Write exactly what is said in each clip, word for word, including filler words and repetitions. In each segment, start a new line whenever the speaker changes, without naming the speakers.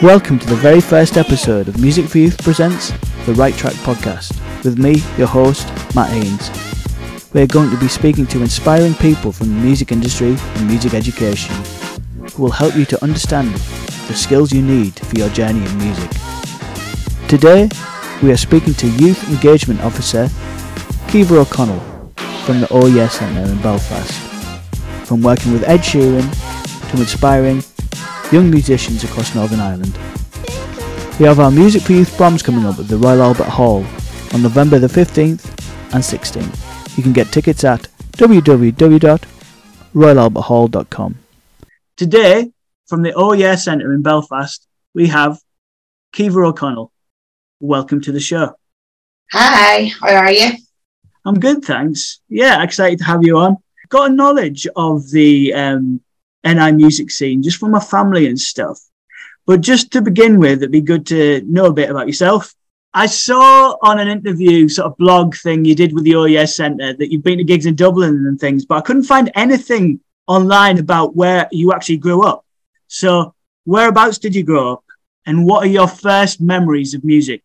Welcome to the very first episode of Music for Youth presents the Right Track podcast with me, your host, Matt Haynes. We're going to be speaking to inspiring people from the music industry and music education who will help you to understand the skills you need for your journey in music. Today, we are speaking to Youth Engagement Officer Caoimhe O'Connell from the Oh Yeah Centre in Belfast. From working with Ed Sheeran to inspiring young musicians across Northern Ireland. We have our Music for Youth Proms coming up at the Royal Albert Hall on November the fifteenth and sixteenth. You can get tickets at w w w dot royal albert hall dot com. Today, from the Oh Yeah Centre in Belfast, we have Caoimhe O'Connell. Welcome to the show.
Hi, how are you?
I'm good, thanks. Yeah, excited to have you on. Got a knowledge of the um, N I music scene, just from my family and stuff. But just to begin with, it'd be good to know a bit about yourself. I saw on an interview, sort of blog thing you did with the O E S Centre, that you've been to gigs in Dublin and things, but I couldn't find anything online about where you actually grew up. So whereabouts did you grow up? And what are your first memories of music?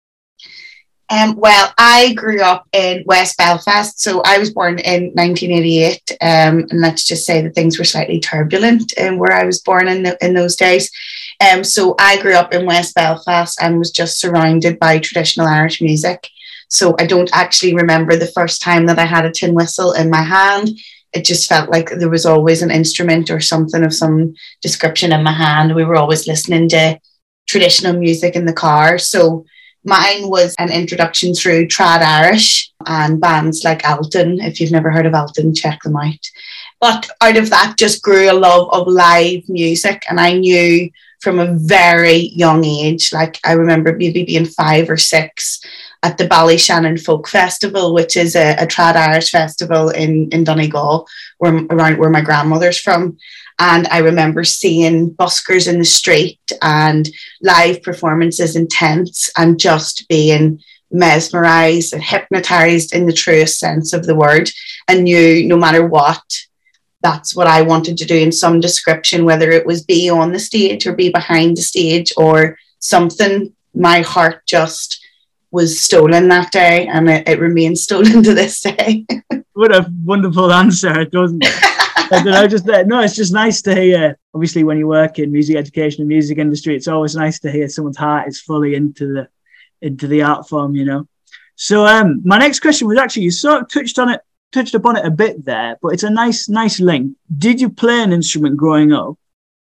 Um, well, I grew up in West Belfast, so I was born in nineteen eighty-eight, um, and let's just say that things were slightly turbulent in where I was born in, the, in those days. Um, so I grew up in West Belfast and was just surrounded by traditional Irish music. So I don't actually remember the first time that I had a tin whistle in my hand. It just felt like there was always an instrument or something of some description in my hand. We were always listening to traditional music in the car. So mine was an introduction through trad Irish and bands like Alton. If you've never heard of Alton, check them out. But out of that just grew a love of live music. And I knew from a very young age, like I remember maybe being five or six at the Ballyshannon Folk Festival, which is a, a trad Irish festival in, in Donegal, where, around where my grandmother's from. And I remember seeing buskers in the street and live performances in tents and just being mesmerised and hypnotised in the truest sense of the word, and knew no matter what, that's what I wanted to do in some description, whether it was be on the stage or be behind the stage or something. My heart just was stolen that day, and it, it remains stolen to this day.
What a wonderful answer, doesn't it? I don't know, just uh, no, it's just nice to hear. Obviously, when you work in music education and music industry, it's always nice to hear someone's heart is fully into the into the art form, you know. So, um, my next question was actually, you sort of touched on it, touched upon it a bit there, but it's a nice, nice link. Did you play an instrument growing up?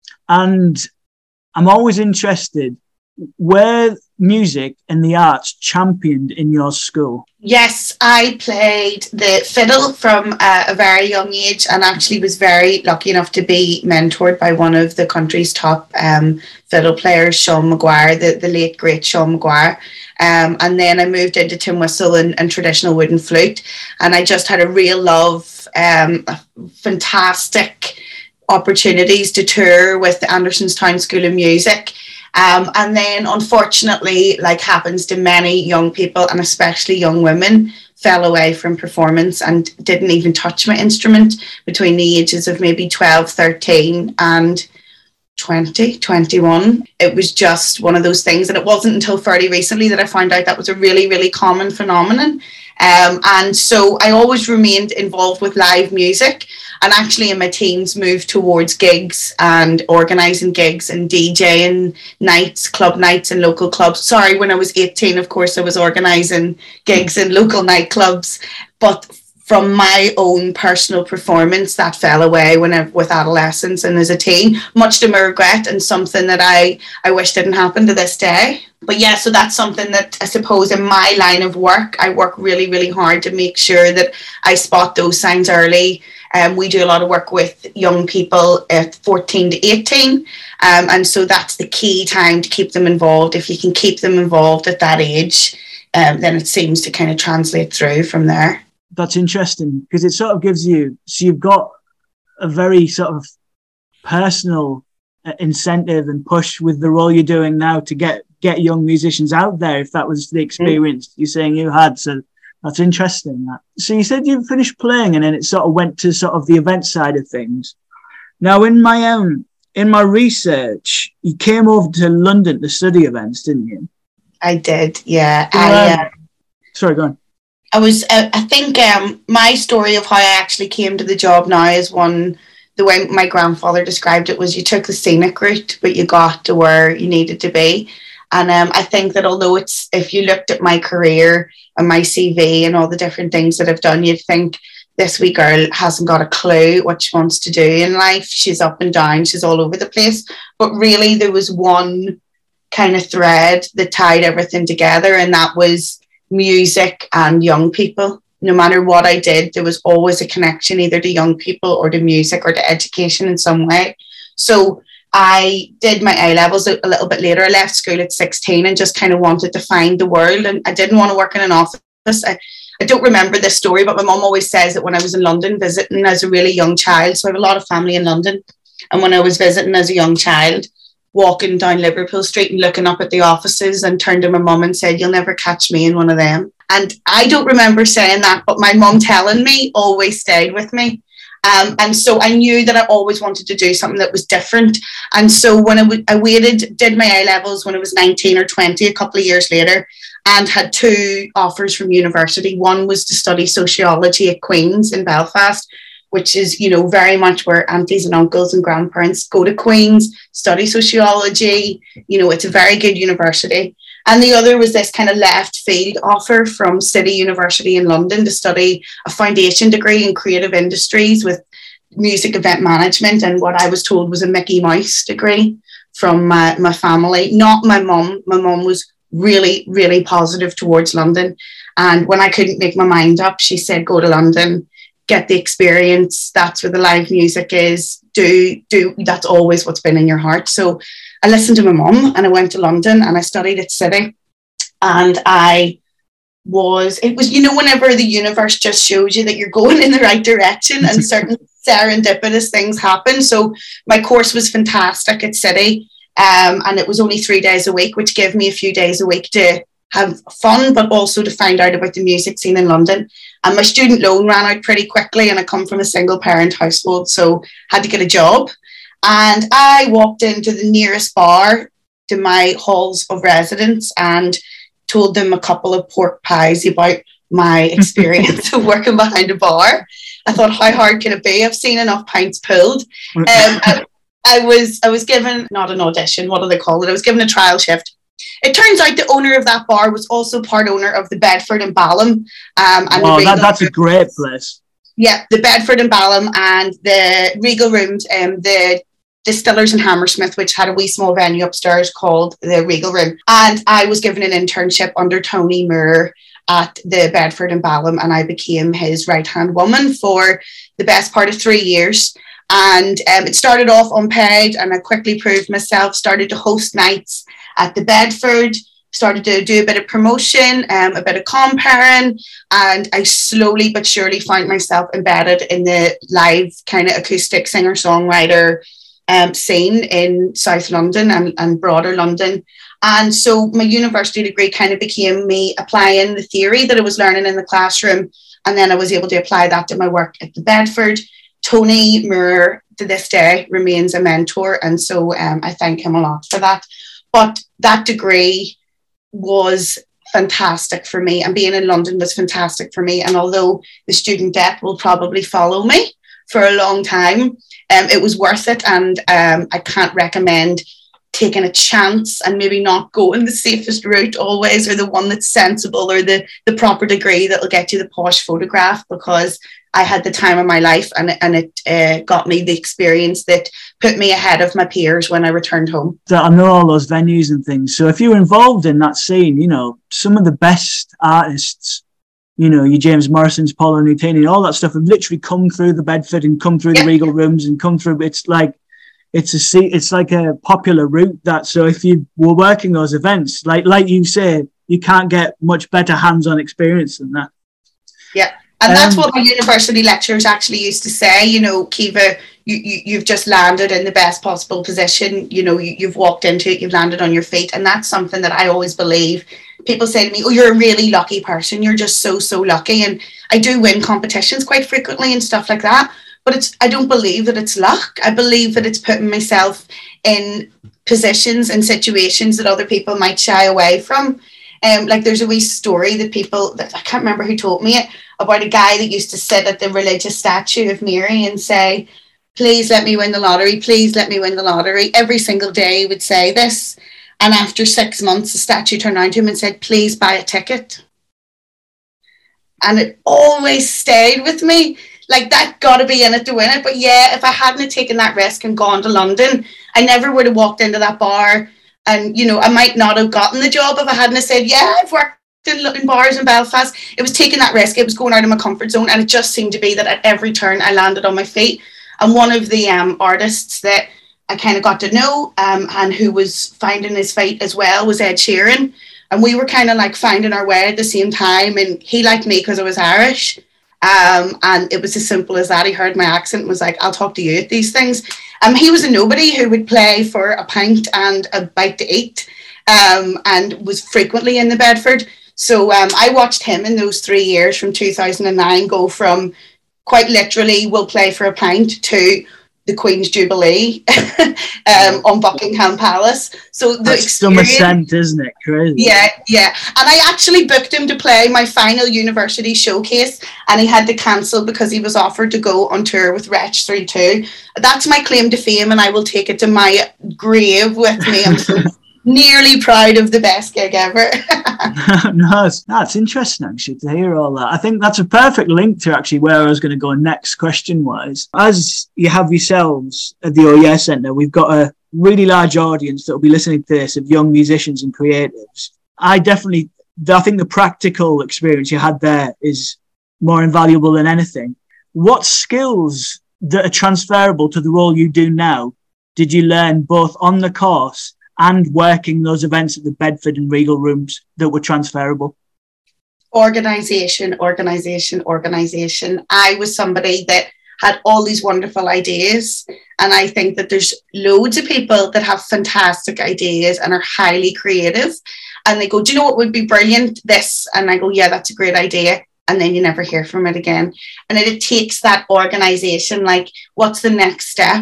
And I'm always interested, were music and the arts championed in your school?
Yes, I played the fiddle from uh, a very young age, and actually was very lucky enough to be mentored by one of the country's top um, fiddle players, Sean Maguire, the, the late great Sean Maguire. Um, and then I moved into tin whistle and, and traditional wooden flute, and I just had a real love, um, fantastic opportunities to tour with the Andersonstown School of Music. Um, and then, unfortunately, like happens to many young people, and especially young women, fell away from performance and didn't even touch my instrument between the ages of maybe twelve, thirteen and twenty, twenty-one. It was just one of those things. And it wasn't until fairly recently that I found out that was a really, really common phenomenon. Um, and so I always remained involved with live music, and actually in my teens moved towards gigs and organising gigs and DJing nights, club nights and local clubs. Sorry, when I was eighteen, of course, I was organising gigs in local nightclubs. But from my own personal performance, that fell away when I, with adolescence and as a teen, much to my regret, and something that I, I wish didn't happen to this day. But yeah, so that's something that I suppose in my line of work, I work really, really hard to make sure that I spot those signs early. Um, we do a lot of work with young people at fourteen to eighteen. Um, and so that's the key time to keep them involved. If you can keep them involved at that age, um, then it seems to kind of translate through from there.
That's interesting, because it sort of gives you, so you've got a very sort of personal uh, incentive and push with the role you're doing now to get, get young musicians out there, if that was the experience mm. you're saying you had. So that's interesting. That. So you said you finished playing and then it sort of went to sort of the event side of things. Now, in my own in my research, you came over to London to study events, didn't you?
I did, yeah.
So,
I,
um,
uh,
sorry, go on.
I was, uh, I think um, my story of how I actually came to the job now is one, the way my grandfather described it was you took the scenic route, but you got to where you needed to be. And um, I think that although it's, if you looked at my career and my C V and all the different things that I've done, you'd think this wee girl hasn't got a clue what she wants to do in life. She's up and down, she's all over the place. But really there was one kind of thread that tied everything together, and that was music and young people. No matter what I did, there was always a connection either to young people or to music or to education in some way. So I did my A levels a, a little bit later. I left school at sixteen and just kind of wanted to find the world, and I didn't want to work in an office. I, I don't remember this story, but my mum always says that when I was in London visiting as a really young child, so I have a lot of family in London, and when I was visiting as a young child, walking down Liverpool Street and looking up at the offices, and turned to my mum and said, "You'll never catch me in one of them." And I don't remember saying that, but my mum telling me always stayed with me. Um, and so I knew that I always wanted to do something that was different. And so when I, w- I waited, did my A levels when I was nineteen or twenty, a couple of years later, and had two offers from university. One was to study sociology at Queen's in Belfast, which is, you know, very much where aunties and uncles and grandparents go to Queen's, study sociology. You know, it's a very good university. And the other was this kind of left field offer from City University in London to study a foundation degree in creative industries with music event management, and what I was told was a Mickey Mouse degree from my, my family, not my mum. My mum was really, really positive towards London. And when I couldn't make my mind up, she said, go to London, get the experience. That's where the live music is. Do, do, that's always what's been in your heart. So I listened to my mum and I went to London and I studied at City. And I was, it was, you know, whenever the universe just shows you that you're going in the right direction and certain serendipitous things happen. So my course was fantastic at City. Um, and it was only three days a week, which gave me a few days a week to have fun, but also to find out about the music scene in London. And my student loan ran out pretty quickly, and I come from a single parent household, so had to get a job. And I walked into the nearest bar to my halls of residence and told them a couple of pork pies about my experience of working behind a bar. I thought, how hard can it be? I've seen enough pints pulled. Um, I, I was I was given, not an audition, what do they call it? I was given a trial shift. It turns out the owner of that bar was also part owner of the Bedford in Balham. Um, and
oh,
the
that, that's a great place.
Yeah, the Bedford in Balham and the Regal Rooms, um, the Distillers in Hammersmith, which had a wee small venue upstairs called the Regal Room. And I was given an internship under Tony Moore at the Bedford in Balham, and I became his right-hand woman for the best part of three years. And um, it started off unpaid, and I quickly proved myself, started to host nights at the Bedford, started to do a bit of promotion, um, a bit of comparing, and I slowly but surely found myself embedded in the live kind of acoustic singer-songwriter um, scene in South London and, and broader London. And so my university degree kind of became me applying the theory that I was learning in the classroom, and then I was able to apply that to my work at the Bedford. Tony Moore, to this day, remains a mentor, and so um, I thank him a lot for that. But that degree was fantastic for me, and being in London was fantastic for me. And although the student debt will probably follow me for a long time, um, it was worth it. And um, I can't recommend taking a chance and maybe not going the safest route always, or the one that's sensible, or the, the proper degree that will get you the posh photograph, because I had the time of my life, and, and it uh, got me the experience that put me ahead of my peers when I returned home.
I know all those venues and things. So if you're involved in that scene, you know, some of the best artists, you know, your James Morrisons, Paolo Nutini, all that stuff have literally come through the Bedford and come through yeah. the Regal Rooms and come through. It's like, it's a seat, it's like a popular route that, so if you were working those events, like, like you say, you can't get much better hands-on experience than that.
Yeah. And that's um, what my university lecturers actually used to say, you know, Kiva, you, you, you've just landed in the best possible position. You know, you, you've walked into it, you've landed on your feet. And that's something that I always believe. People say to me, oh, you're a really lucky person. You're just so, so lucky. And I do win competitions quite frequently and stuff like that. but it's, I don't believe that it's luck. I believe that it's putting myself in positions and situations that other people might shy away from. Um, like there's a wee story that people, that I can't remember who told me it, about a guy that used to sit at the religious statue of Mary and say, please let me win the lottery, please let me win the lottery. Every single day he would say this. And after six months, the statue turned around to him and said, please buy a ticket. And it always stayed with me. Like, that got to be in it to win it. But yeah, if I hadn't have taken that risk and gone to London, I never would have walked into that bar. And, you know, I might not have gotten the job if I hadn't have said, yeah, I've worked in, in bars in Belfast. It was taking that risk. It was going out of my comfort zone. And it just seemed to be that at every turn I landed on my feet. And one of the um, artists that I kind of got to know um, and who was finding his feet as well was Ed Sheeran. And we were kind of like finding our way at the same time. And he liked me because I was Irish. Um, and it was as simple as that. He heard my accent and was like, I'll talk to you at these things. Um, he was a nobody who would play for a pint and a bite to eat, um, and was frequently in the Bedford. So um, I watched him in those three years from two thousand nine go from quite literally we'll play for a pint to the Queen's Jubilee um, on Buckingham Palace. So the
That's some ascent, isn't it? Crazy.
Yeah, yeah. And I actually booked him to play my final university showcase, and he had to cancel because he was offered to go on tour with Wretch thirty-two. That's my claim to fame, and I will take it to my grave with me. I'm so nearly proud of the best gig ever.
No, that's interesting actually to hear all that. I think that's a perfect link to actually where I was going to go next question wise. As you have yourselves at the O E S Centre, we've got a really large audience that will be listening to this of young musicians and creatives. I definitely, I think the practical experience you had there is more invaluable than anything. What skills that are transferable to the role you do now did you learn both on the course and working those events at the Bedford and Regal rooms that were transferable?
Organisation, organisation, organisation. I was somebody that had all these wonderful ideas, and I think that there's loads of people that have fantastic ideas and are highly creative, and they go, do you know what would be brilliant? This. And I go, yeah, that's a great idea. And then you never hear from it again. And it, it takes that organisation, like, what's the next step?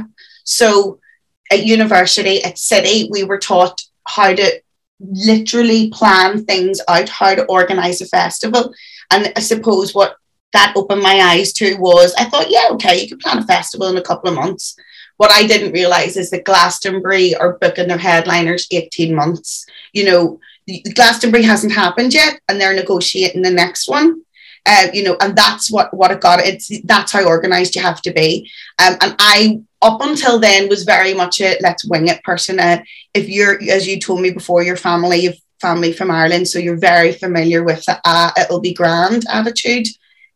So at university, at City, we were taught how to literally plan things out, how to organise a festival. And I suppose what that opened my eyes to was, I thought, yeah, okay, you can plan a festival in a couple of months. What I didn't realise is that Glastonbury are booking their headliners eighteen months. You know, Glastonbury hasn't happened yet, and they're negotiating the next one. Uh, you know, and that's what, what it got. It's that's how organised you have to be. Um, and I, up until then, was very much a let's wing it person. Uh, if you're, as you told me before, your family, you've family from Ireland, so you're very familiar with the uh, it'll be grand attitude,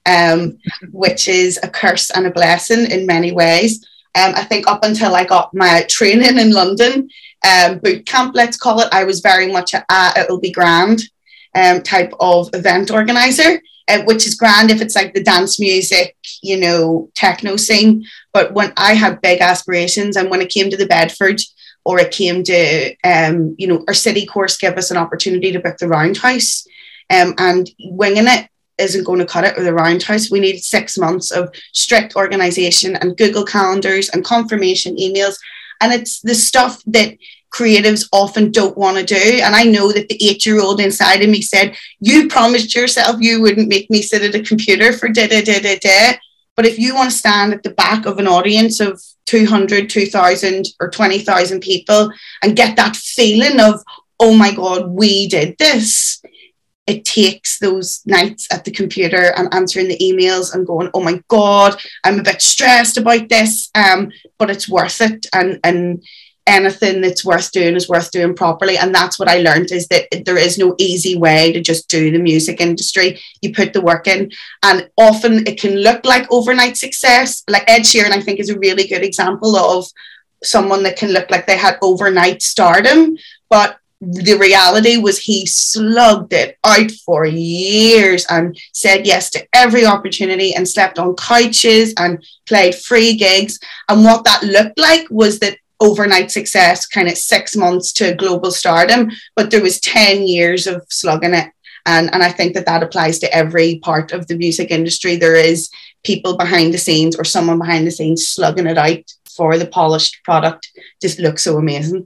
um, which is a curse and a blessing in many ways. Um, I think up until I got my training in London, um, boot camp, let's call it, I was very much a uh, it'll be grand um, type of event organizer. Uh, which is grand if it's like the dance music, you know, techno scene. But when I had big aspirations, and when it came to the Bedford, or it came to, um, you know, our city course gave us an opportunity to book the Roundhouse, um, and winging it isn't going to cut it with the Roundhouse. We needed six months of strict organisation and Google calendars and confirmation emails. And it's the stuff that creatives often don't want to do. And I know that the eight-year-old inside of me said, you promised yourself you wouldn't make me sit at a computer for da da da da da. But if you want to stand at the back of an audience of two hundred, two thousand or twenty thousand people and get that feeling of, oh my God, we did this, it takes those nights at the computer and answering the emails and going, oh my God, I'm a bit stressed about this, um, but it's worth it. And, and anything that's worth doing is worth doing properly. And that's what I learned, is that there is no easy way to just do the music industry. You put the work in, and often it can look like overnight success. Like Ed Sheeran, I think, is a really good example of someone that can look like they had overnight stardom, but the reality was he slugged it out for years and said yes to every opportunity and slept on couches and played free gigs. And what that looked like was that overnight success, kind of six months to global stardom, but there was ten years of slugging it. And, and I think that that applies to every part of the music industry. There is people behind the scenes or someone behind the scenes slugging it out for the polished product. Just looks so amazing.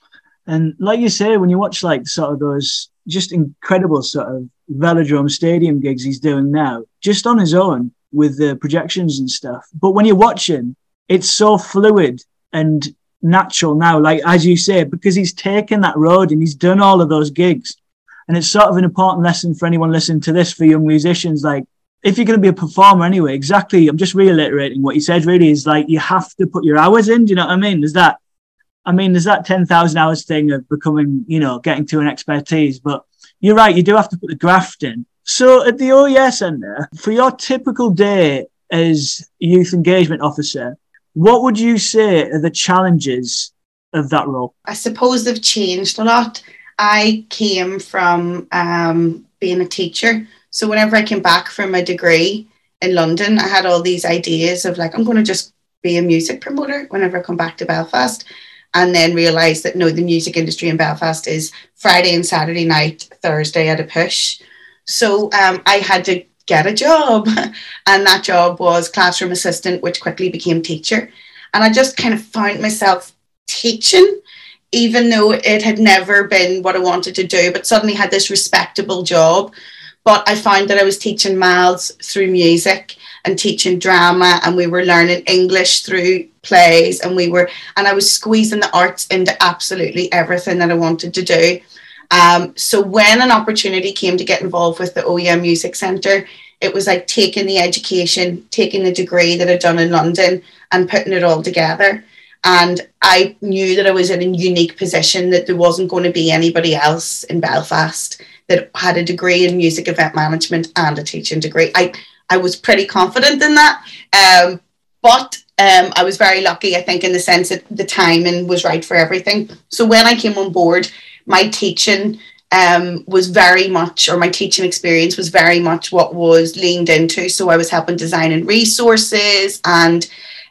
And like you say, when you watch like sort of those just incredible sort of Velodrome Stadium gigs he's doing now, just on his own with the projections and stuff. But when you're watching, it's so fluid and natural now, like as you say, because he's taken that road and he's done all of those gigs. And it's sort of an important lesson for anyone listening to this, for young musicians. Like, if you're going to be a performer anyway, exactly, I'm just reiterating what you said, really, is like, you have to put your hours in. Do you know what I mean? There's that, I mean, there's that ten thousand hours thing of becoming, you know, getting to an expertise. But you're right, you do have to put the graft in. So at the O E S Centre, for your typical day as youth engagement officer, what would you say are the challenges of that role?
I suppose they've changed a lot. I came from um, being a teacher. So whenever I came back from my degree in London, I had all these ideas of like, I'm going to just be a music promoter whenever I come back to Belfast. And then realised that, no, the music industry in Belfast is Friday and Saturday night, Thursday at a push. So um, I had to get a job. And that job was classroom assistant, which quickly became teacher. And I just kind of found myself teaching, even though it had never been what I wanted to do, but suddenly had this respectable job. But I found that I was teaching maths through music and teaching drama, and we were learning English through plays, and we were, and I was squeezing the arts into absolutely everything that I wanted to do. Um, so when an opportunity came to get involved with the O E M Music Centre, it was like taking the education, taking the degree that I'd done in London and putting it all together. And I knew that I was in a unique position, that there wasn't going to be anybody else in Belfast that had a degree in music event management and a teaching degree. I, I was pretty confident in that. Um, but um, I was very lucky, I think, in the sense that the timing was right for everything. So when I came on board, my teaching um, was very much, or my teaching experience was very much what was leaned into. So I was helping designing resources and,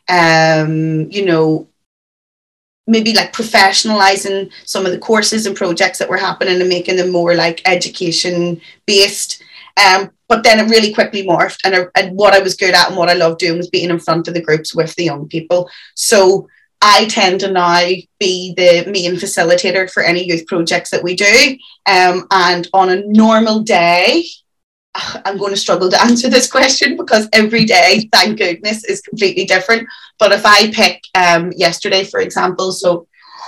um, you know, maybe like professionalizing some of the courses and projects that were happening and making them more like education based. Um, but then it really quickly morphed, and, I, and what I was good at and what I loved doing was being in front of the groups with the young people. So I tend to now be the main facilitator for any youth projects that we do. Um, and on a normal day, I'm going to struggle to answer this question because every day, thank goodness, is completely different. But if I pick um, yesterday, for example, so,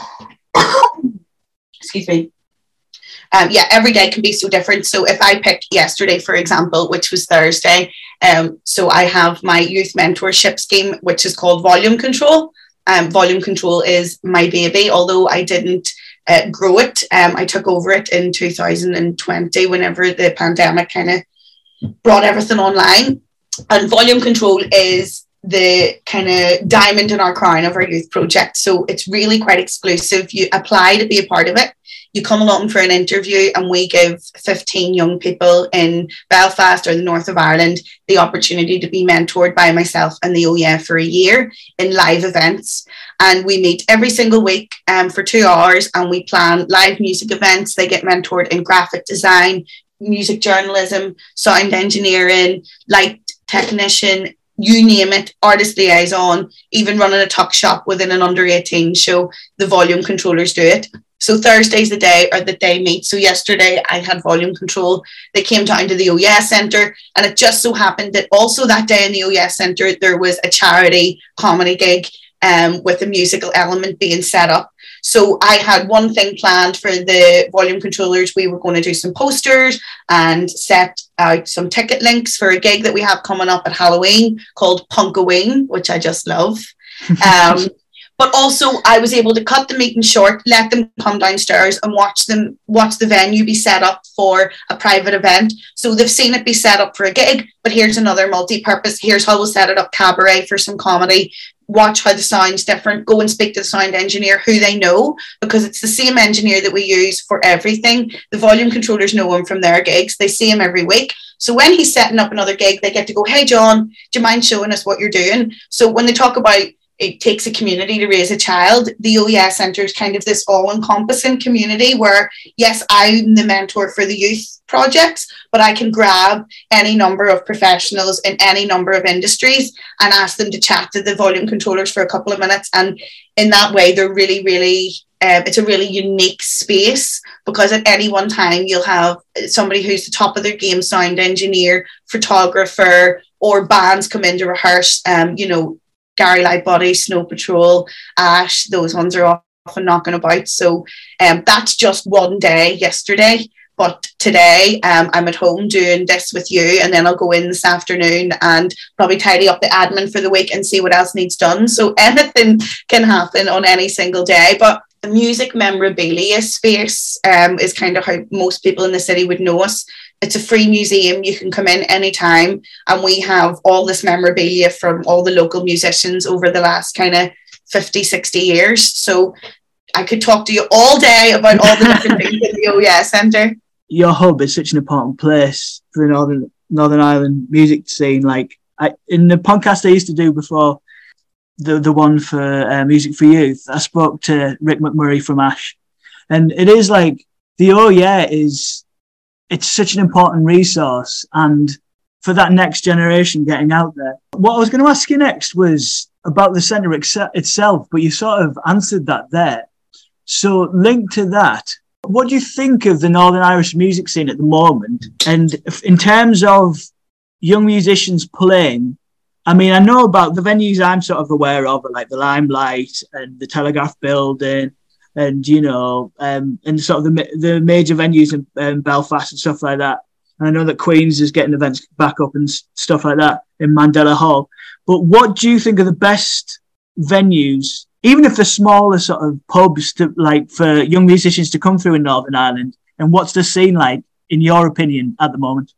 excuse me, um, yeah, every day can be so different. So if I pick yesterday, for example, which was Thursday, um, so I have my youth mentorship scheme, which is called Volume Control. Um, Volume Control is my baby, although I didn't uh, grow it. Um, I took over it in two thousand twenty, whenever the pandemic kind of brought everything online. And Volume Control is the kind of diamond in our crown of our youth project. So it's really quite exclusive. You apply to be a part of it. You come along for an interview, and we give fifteen young people in Belfast or the north of Ireland the opportunity to be mentored by myself and the O E F for a year in live events. And we meet every single week um, for two hours and we plan live music events. They get mentored in graphic design, music journalism, sound engineering, light technician, you name it, artist liaison, even running a tuck shop within an under eighteen show. The volume controllers do it. So Thursday's the day or the day meet. So yesterday I had Volume Control. They came down to the O E S Centre, and it just so happened that also that day in the O E S Centre there was a charity comedy gig um, with a musical element being set up. So I had one thing planned for the volume controllers. We were going to do some posters and set out some ticket links for a gig that we have coming up at Halloween called Punkaween, which I just love. Um, but also I was able to cut the meeting short, let them come downstairs and watch them watch the venue be set up for a private event. So they've seen it be set up for a gig, but here's another multi-purpose. Here's how we'll set it up, cabaret for some comedy. Watch how the sound's different. Go and speak to the sound engineer who they know, because it's the same engineer that we use for everything. The volume controllers know him from their gigs. They see him every week. So when he's setting up another gig, they get to go, hey, John, do you mind showing us what you're doing? So when they talk about it takes a community to raise a child. The O E S Centre is kind of this all-encompassing community where, yes, I'm the mentor for the youth projects, but I can grab any number of professionals in any number of industries and ask them to chat to the volume controllers for a couple of minutes. And in that way, they're really, really, um, it's a really unique space, because at any one time you'll have somebody who's the top of their game, sound engineer, photographer, or bands come in to rehearse, um, you know, Gary Lightbody, Snow Patrol, Ash, those ones are often knocking about. So um, that's just one day yesterday. But today um, I'm at home doing this with you, and then I'll go in this afternoon and probably tidy up the admin for the week and see what else needs done. So anything can happen on any single day. But the music memorabilia space um, is kind of how most people in the city would know us. It's a free museum. You can come in anytime, and we have all this memorabilia from all the local musicians over the last kind of fifty, sixty years. So I could talk to you all day about all the different things in the O E S Centre.
Your hub is such an important place for the Northern Northern Ireland music scene. Like I, in the podcast I used to do before, the the one for uh, Music for Youth, I spoke to Rick McMurray from Ash, and it is like the O E S is it's such an important resource, and for that next generation getting out there. What I was going to ask you next was about the centre ex- itself, but you sort of answered that there. So linked to that, what do you think of the Northern Irish music scene at the moment? And in terms of young musicians playing, I mean, I know about the venues I'm sort of aware of, like the Limelight and the Telegraph Building, and, you know, um, and sort of the the major venues in um, Belfast and stuff like that. And I know that Queen's is getting events back up and stuff like that in Mandela Hall. But what do you think are the best venues, even if they're smaller sort of pubs, to like for young musicians to come through in Northern Ireland? And what's the scene like, in your opinion, at the moment?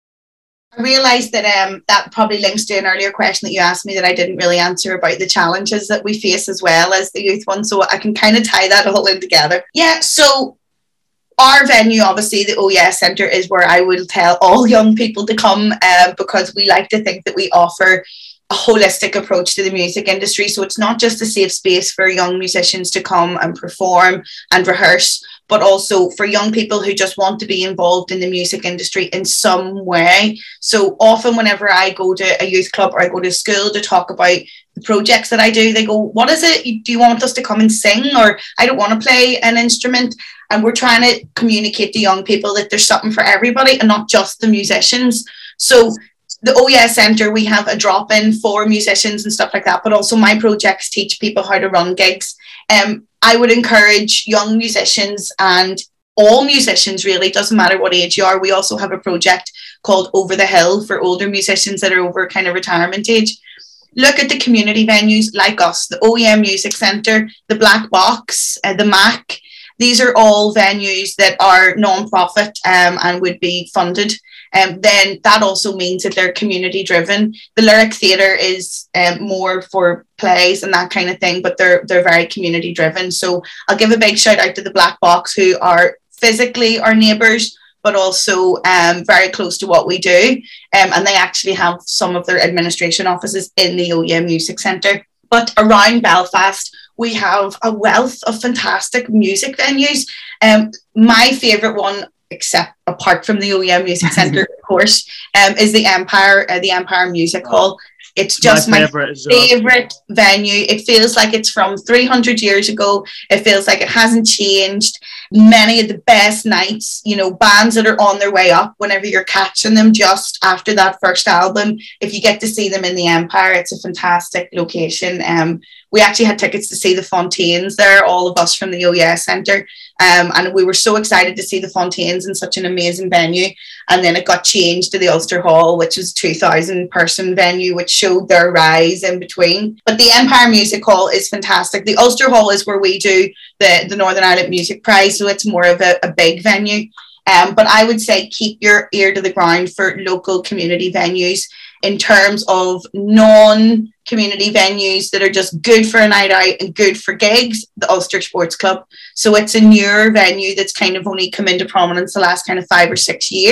I realised that um, that probably links to an earlier question that you asked me that I didn't really answer about the challenges that we face as well as the youth one. So I can kind of tie that all in together. Yeah, so our venue, obviously, the O E S Centre, is where I will tell all young people to come uh, because we like to think that we offer a holistic approach to the music industry. So it's not just a safe space for young musicians to come and perform and rehearse, but also for young people who just want to be involved in the music industry in some way. So often whenever I go to a youth club or I go to school to talk about the projects that I do, they go, what is it? Do you want us to come and sing? Or I don't want to play an instrument. And we're trying to communicate to young people that there's something for everybody and not just the musicians. So the O E S Centre, we have a drop-in for musicians and stuff like that, but also my projects teach people how to run gigs. Um, I would encourage young musicians and all musicians, really, doesn't matter what age you are. We also have a project called Over the Hill for older musicians that are over kind of retirement age. Look at the community venues like us, the O E M Music Centre, the Black Box, uh, the M A C. These are all venues that are non-profit um, and would be funded. Um, then that also means that they're community driven. The Lyric Theatre is um, more for plays and that kind of thing, but they're they're very community driven. So I'll give a big shout out to the Black Box, who are physically our neighbours, but also um, very close to what we do. Um, and they actually have some of their administration offices in the O E M Music Centre. But around Belfast, we have a wealth of fantastic music venues. Um, my favourite one, except apart from the O E M Music Centre, of course, um, is the Empire, uh, the Empire Music Hall. It's just my, my favourite well. venue. It feels like it's from three hundred years ago. It feels like it hasn't changed. Many of the best nights, you know, bands that are on their way up, whenever you're catching them just after that first album, if you get to see them in the Empire, it's a fantastic location. Um, we actually had tickets to see the Fontaines there, all of us from the O E S Centre. Um, and we were so excited to see the Fontaines in such an amazing venue. And then it got changed to the Ulster Hall, which is a two thousand person venue, which showed their rise in between. But the Empire Music Hall is fantastic. The Ulster Hall is where we do the, the Northern Ireland Music Prize, so it's more of a, a big venue. Um, but I would say keep your ear to the ground for local community venues. In terms of non-community venues that are just good for a night out and good for gigs, the Ulster Sports Club. So it's a newer venue that's kind of only come into prominence the last kind of five or six years.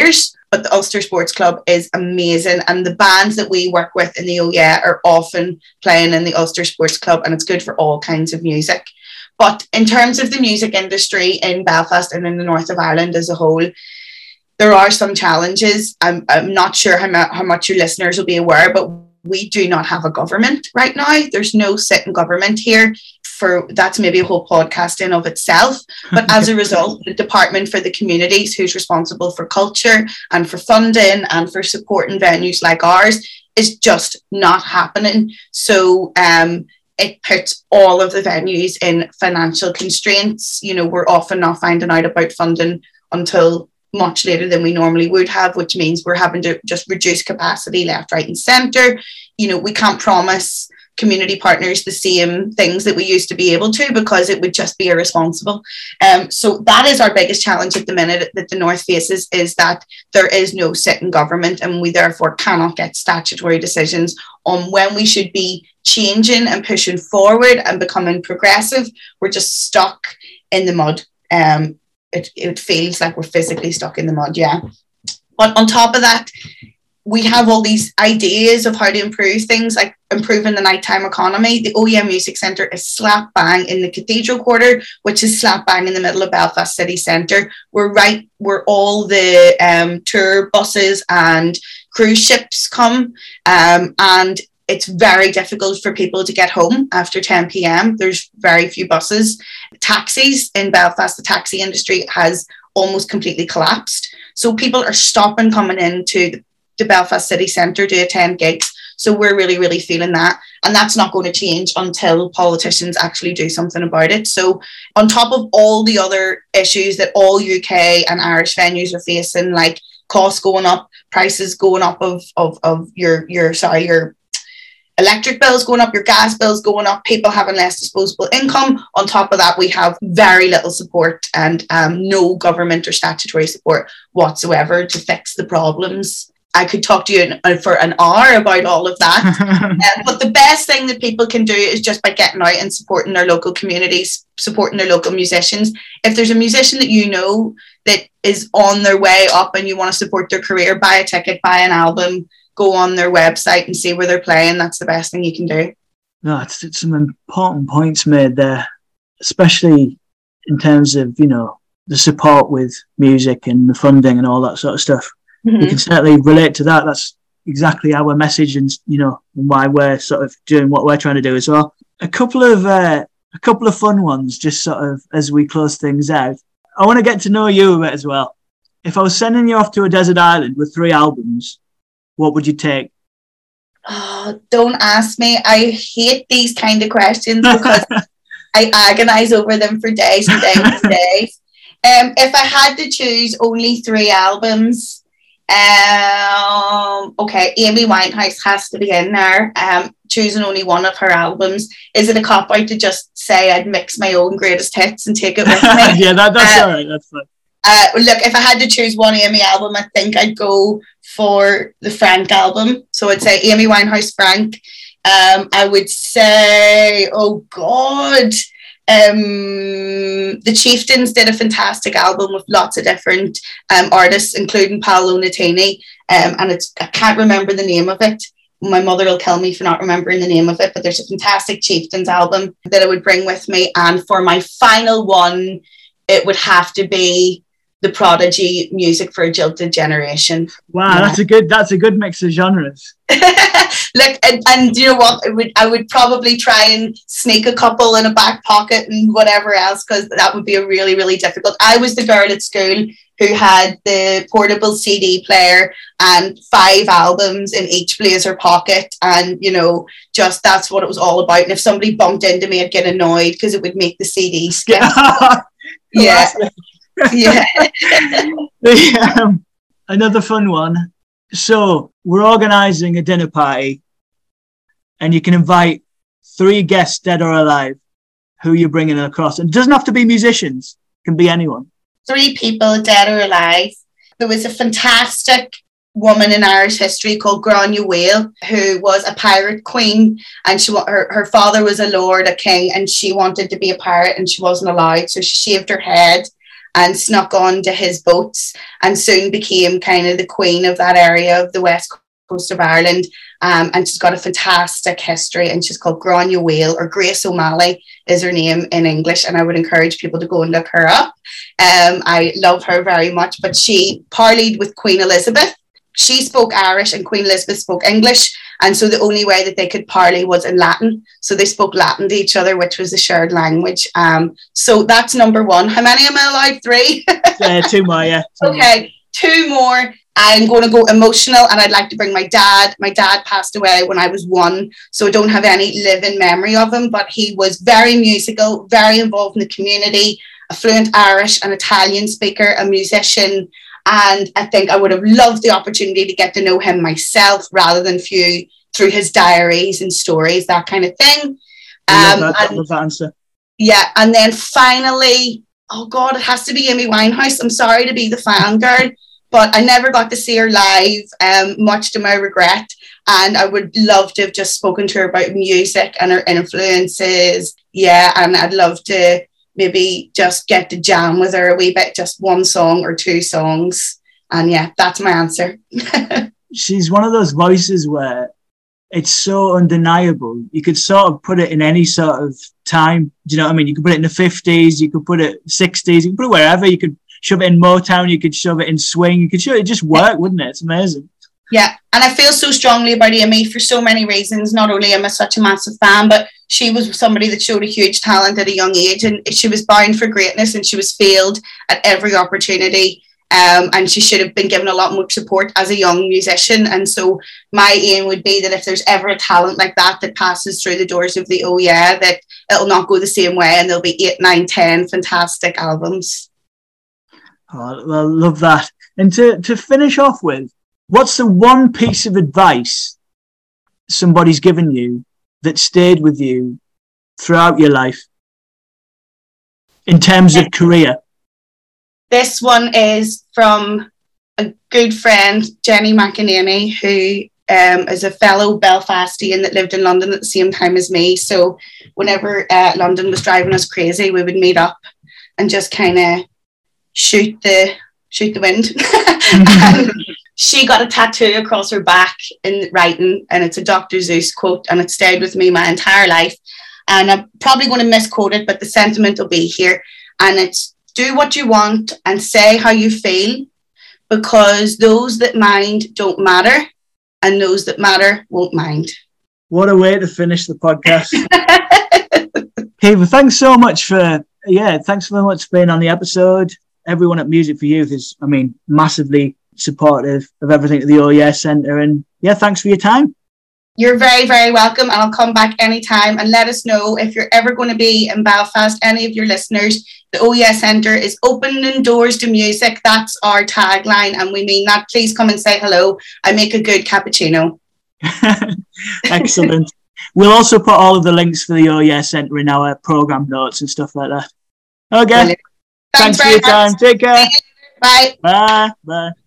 but the Ulster Sports Club is amazing, and the bands that we work with in the O E A are often playing in the Ulster Sports Club, and it's good for all kinds of music. But in terms of the music industry in Belfast and in the north of Ireland as a whole, there are some challenges. I'm, I'm not sure how, ma- how much your listeners will be aware, but we do not have a government right now. There's no sitting government here. For that's maybe a whole podcast in of itself. But as a result, the Department for the Communities, who's responsible for culture and for funding and for supporting venues like ours, is just not happening. So um, it puts all of the venues in financial constraints. You know, we're often not finding out about funding until much later than we normally would have, which means we're having to just reduce capacity left, right and centre. You know, we can't promise community partners the same things that we used to be able to, because it would just be irresponsible. Um, so that is our biggest challenge at the minute that the North faces, is that there is no sitting government, and we therefore cannot get statutory decisions on when we should be changing and pushing forward and becoming progressive. We're just stuck in the mud. Um, it, it feels like we're physically stuck in the mud, yeah. But on top of that, we have all these ideas of how to improve things, like improving the nighttime economy. The O E A Music Centre is slap bang in the Cathedral Quarter, which is slap bang in the middle of Belfast city centre. We're right where all the um, tour buses and cruise ships come, um, and it's very difficult for people to get home after ten p.m. There's very few buses. Taxis in Belfast, the taxi industry has almost completely collapsed. So people are stopping coming into the to Belfast city centre to attend gigs. So we're really, really feeling that. And that's not going to change until politicians actually do something about it. So on top of all the other issues that all U K and Irish venues are facing, like costs going up, prices going up of, of, of your, your, sorry, your electric bills going up, your gas bills going up, people having less disposable income. On top of that, we have very little support and um, no government or statutory support whatsoever to fix the problems. I could talk to you in, for an hour about all of that. uh, but the best thing that people can do is just by getting out and supporting their local communities, supporting their local musicians. If there's a musician that you know that is on their way up and you want to support their career, buy a ticket, buy an album, go on their website and see where they're playing. That's the best thing you can do.
No, it's, it's some important points made there, especially in terms of, you know, the support with music and the funding and all that sort of stuff. Mm-hmm. We can certainly relate to that. That's exactly our message, and you know why we're sort of doing what we're trying to do as well. A couple of uh, a couple of fun ones, just sort of as we close things out. I want to get to know you a bit as well. If I was sending you off to a desert island with three albums, what would you take?
Oh, don't ask me. I hate these kind of questions because I agonize over them for days and days and days. Um, if I had to choose only three albums. Um, okay, Amy Winehouse has to be in there. Um, choosing only one of her albums. Is it a cop out to just say I'd mix my own greatest hits and take it with me?
yeah, that, that's
uh,
all right. That's fine.
Uh, look, if I had to choose one Amy album, I think I'd go for the Frank album. So I'd say Amy Winehouse, Frank. Um, I would say, oh God. Um, the Chieftains did a fantastic album with lots of different um, artists, including Paolo Nutini, um, and it's I can't remember the name of it. My mother will kill me for not remembering the name of it, but there's a fantastic Chieftains album that I would bring with me. And for my final one, it would have to be the Prodigy, Music for a Jilted Generation.
Wow, yeah. that's a good that's a good mix of genres.
Look, and, and you know what? I would I would probably try and sneak a couple in a back pocket and whatever else, because that would be a really, really difficult. I was the girl at school who had the portable C D player and five albums in each blazer pocket, and you know, just that's what it was all about. And if somebody bumped into me, I'd get annoyed because it would make the C D skip. yeah, yeah.
the, um, another fun one. So we're organising a dinner party, and you can invite three guests, dead or alive, who you're bringing across. And it doesn't have to be musicians; it can be anyone.
Three people, dead or alive. There was a fantastic woman in Irish history called Grania Whale, who was a pirate queen, and she her, her father was a lord, a king, and she wanted to be a pirate and she wasn't allowed, so she shaved her head and snuck on to his boats and soon became kind of the queen of that area of the west coast of Ireland. Um, and she's got a fantastic history, and she's called Grania Whale, or Grace O'Malley is her name in English, and I would encourage people to go and look her up. Um, I love her very much, but she parleyed with Queen Elizabeth. She spoke Irish and Queen Elizabeth spoke English, and so the only way that they could parley was in Latin. So they spoke Latin to each other, which was a shared language. Um, so that's number one. How many am I allowed? Three?
Yeah, two more, yeah. Two
okay,
more.
two more. I'm going to go emotional, and I'd like to bring my dad. My dad passed away when I was one, so I don't have any living memory of him, but he was very musical, very involved in the community, a fluent Irish and Italian speaker, a musician. And I think I would have loved the opportunity to get to know him myself rather than few through his diaries and stories, that kind of thing.
I
Um,
love that,
and,
I love that answer.
Yeah, and then finally, oh God, it has to be Amy Winehouse. I'm sorry to be the fangirl, but I never got to see her live, um, much to my regret. And I would love to have just spoken to her about music and her influences. Yeah, and I'd love to maybe just get to jam with her a wee bit, just one song or two songs. And yeah, that's my answer.
She's one of those voices where it's so undeniable. You could sort of put it in any sort of time. Do you know what I mean? You could put it in the fifties, you could put it sixties, you could put it wherever. You could shove it in Motown, you could shove it in swing, you could shove it, it just work, wouldn't it? It's amazing.
Yeah, and I feel so strongly about Amy for so many reasons. Not only am I such a massive fan, but she was somebody that showed a huge talent at a young age, and she was bound for greatness, and she was failed at every opportunity. Um, and she should have been given a lot more support as a young musician. And so my aim would be that if there's ever a talent like that that passes through the doors of the Oh Yeah, that it'll not go the same way, and there'll be eight, nine, ten fantastic albums.
Oh, well, love that. And to, to finish off with, what's the one piece of advice somebody's given you that stayed with you throughout your life in terms of career?
This one is from a good friend, Jenny McEnany, who um, is a fellow Belfastian that lived in London at the same time as me. So whenever uh, London was driving us crazy, we would meet up and just kind of shoot the shoot the wind. And she got a tattoo across her back in writing, and it's a Doctor Seuss quote, and it stayed with me my entire life. And I'm probably going to misquote it, but the sentiment will be here. And it's, do what you want and say how you feel, because those that mind don't matter, and those that matter won't mind.
What a way to finish the podcast. Kiva, thanks so much for, yeah, thanks very much for being on the episode. Everyone at Music for Youth is, I mean, massively supportive of everything at the Oh Yeah Centre. And yeah, thanks for your time.
You're very, very welcome, and I'll come back anytime, and let us know if you're ever going to be in Belfast, any of your listeners. The Oh Yeah Centre is opening doors to music. That's our tagline, and we mean that. Please come and say hello. I make a good cappuccino.
Excellent. We'll also put all of the links for the Oh Yeah Centre in our programme notes and stuff like that. Okay.
Brilliant.
Thanks,
Thanks
for your time.
much.
Take care.
Bye.
Bye. Bye.